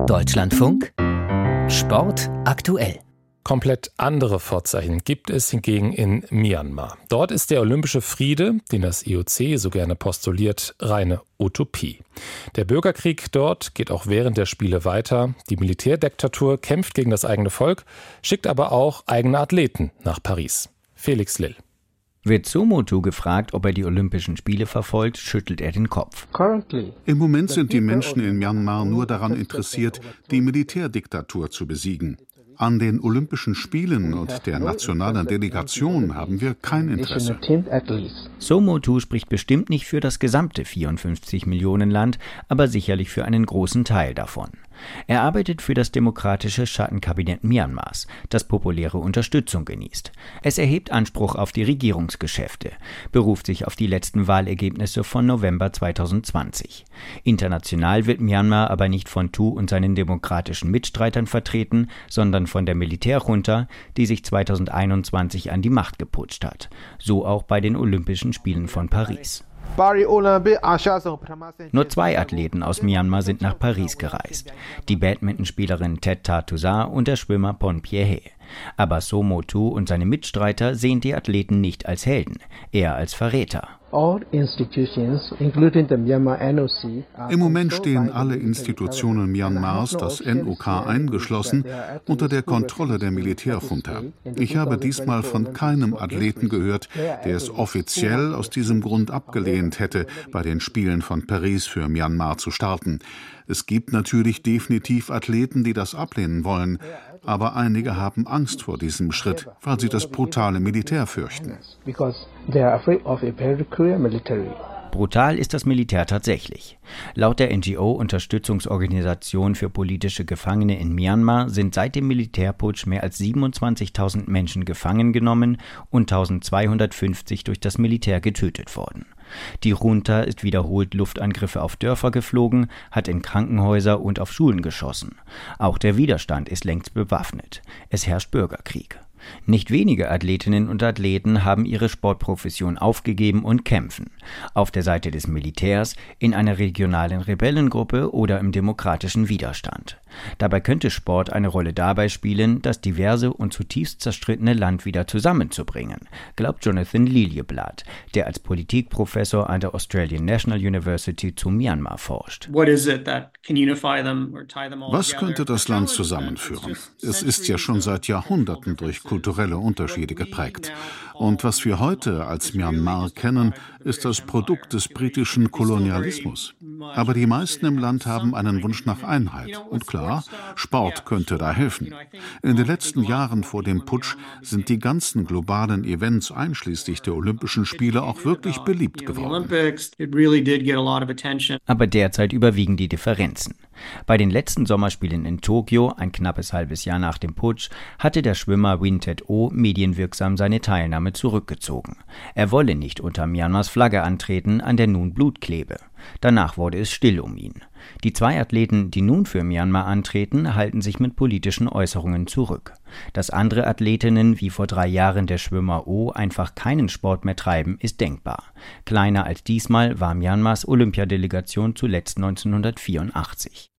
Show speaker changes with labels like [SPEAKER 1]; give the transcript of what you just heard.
[SPEAKER 1] Deutschlandfunk Sport aktuell.
[SPEAKER 2] Komplett andere Vorzeichen gibt es hingegen in Myanmar. Dort ist der olympische Friede, den das IOC so gerne postuliert, reine Utopie. Der Bürgerkrieg dort geht auch während der Spiele weiter. Die Militärdiktatur kämpft gegen das eigene Volk, schickt aber auch eigene Athleten nach Paris. Felix Lill.
[SPEAKER 3] Wird Somotu gefragt, ob er die Olympischen Spiele verfolgt, schüttelt er den Kopf.
[SPEAKER 4] Im Moment sind die Menschen in Myanmar nur daran interessiert, die Militärdiktatur zu besiegen. An den Olympischen Spielen und der nationalen Delegation haben wir kein Interesse.
[SPEAKER 3] Somotu spricht bestimmt nicht für das gesamte 54-Millionen-Land, aber sicherlich für einen großen Teil davon. Er arbeitet für das demokratische Schattenkabinett Myanmars, das populäre Unterstützung genießt. Es erhebt Anspruch auf die Regierungsgeschäfte, beruft sich auf die letzten Wahlergebnisse von November 2020. International wird Myanmar aber nicht von Tu und seinen demokratischen Mitstreitern vertreten, sondern von der Militärjunta, die sich 2021 an die Macht geputscht hat. So auch bei den Olympischen Spielen von Paris. Nur 2 Athleten aus Myanmar sind nach Paris gereist. Die Badmintonspielerin Tet Tatusa und der Schwimmer Pon Pye. Aber Somotu und seine Mitstreiter sehen die Athleten nicht als Helden, eher als Verräter.
[SPEAKER 4] Im Moment stehen alle Institutionen Myanmars, das NOK eingeschlossen, unter der Kontrolle der Militärjunta. Ich habe diesmal von keinem Athleten gehört, der es offiziell aus diesem Grund abgelehnt hätte, bei den Spielen von Paris für Myanmar zu starten. Es gibt natürlich definitiv Athleten, die das ablehnen wollen, aber einige haben Angst vor diesem Schritt, weil sie das brutale Militär fürchten.
[SPEAKER 3] Brutal ist das Militär tatsächlich. Laut der NGO-Unterstützungsorganisation für politische Gefangene in Myanmar sind seit dem Militärputsch mehr als 27.000 Menschen gefangen genommen und 1.250 durch das Militär getötet worden. Die Junta ist wiederholt Luftangriffe auf Dörfer geflogen, hat in Krankenhäuser und auf Schulen geschossen. Auch der Widerstand ist längst bewaffnet. Es herrscht Bürgerkrieg. Nicht wenige Athletinnen und Athleten haben ihre Sportprofession aufgegeben und kämpfen. Auf der Seite des Militärs, in einer regionalen Rebellengruppe oder im demokratischen Widerstand. Dabei könnte Sport eine Rolle dabei spielen, das diverse und zutiefst zerstrittene Land wieder zusammenzubringen, glaubt Jonathan Liljeblad, der als Politikprofessor an der Australian National University zu Myanmar forscht.
[SPEAKER 4] Was könnte das Land zusammenführen? Es ist ja schon seit Jahrhunderten durch kulturelle Unterschiede geprägt. Und was wir heute als Myanmar kennen, ist das Produkt des britischen Kolonialismus. Aber die meisten im Land haben einen Wunsch nach Einheit. Und klar, Sport könnte da helfen. In den letzten Jahren vor dem Putsch sind die ganzen globalen Events einschließlich der Olympischen Spiele auch wirklich beliebt geworden.
[SPEAKER 3] Aber derzeit überwiegen die Differenzen. Bei den letzten Sommerspielen in Tokio, ein knappes halbes Jahr nach dem Putsch, hatte der Schwimmer Win Tet-o medienwirksam seine Teilnahme zurückgezogen. Er wolle nicht unter Myanmars Flagge antreten, an der nun Blut klebe. Danach wurde es still um ihn. Die 2 Athleten, die nun für Myanmar antreten, halten sich mit politischen Äußerungen zurück. Dass andere Athletinnen, wie vor 3 Jahren der Schwimmer Oh, einfach keinen Sport mehr treiben, ist denkbar. Kleiner als diesmal war Myanmars Olympiadelegation zuletzt 1984.